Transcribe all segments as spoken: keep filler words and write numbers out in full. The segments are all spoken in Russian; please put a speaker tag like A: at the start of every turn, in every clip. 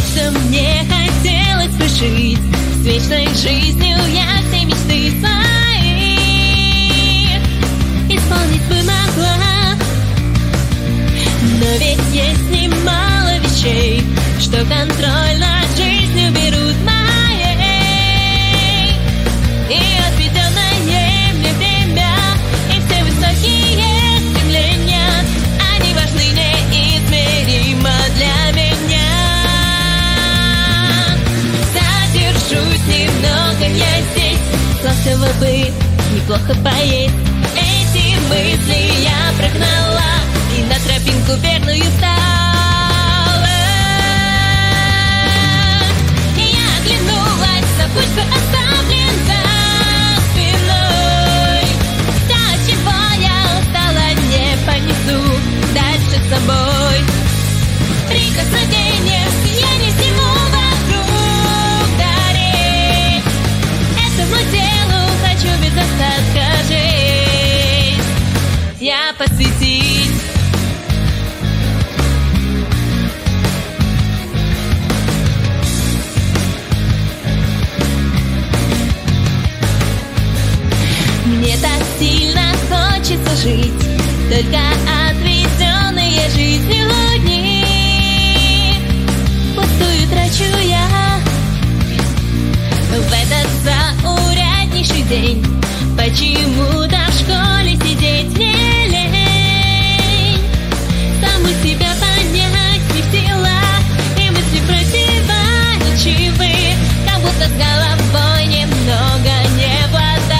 A: что мне хотелось прожить с вечной жизнью, я все мечты свои исполнить бы могла. Но ведь есть немало вещей, что контроль над жизнью берут моей. И отведенное мне время, и все высокие стремления, они важны неизмеримо для меня. Задержусь немного я здесь, ласково бы неплохо поесть. Эти мысли я прогнала и на тропинку верную стала. Я оглянулась, забудь, оставлен за спиной. То, чего я устала, не понесу дальше с собой. Прикосновение я не сниму вокруг дарить. Этому телу хочу без остатка жить, я посвятить. Мне так сильно хочется жить, только отведенные жизнью дни пустую трачу я в этот зауряднейший день. Почему-то в школе сидеть не лень, саму себя понять не в силах, и мысли противоречивы, как будто с головой немного не в ладах.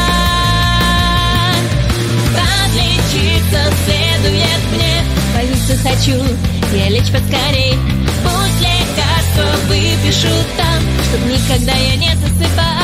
A: Подлечиться следует мне, больницу хочу я лечь поскорей. Пусть лекарства выпишу там, чтоб никогда я не засыпала.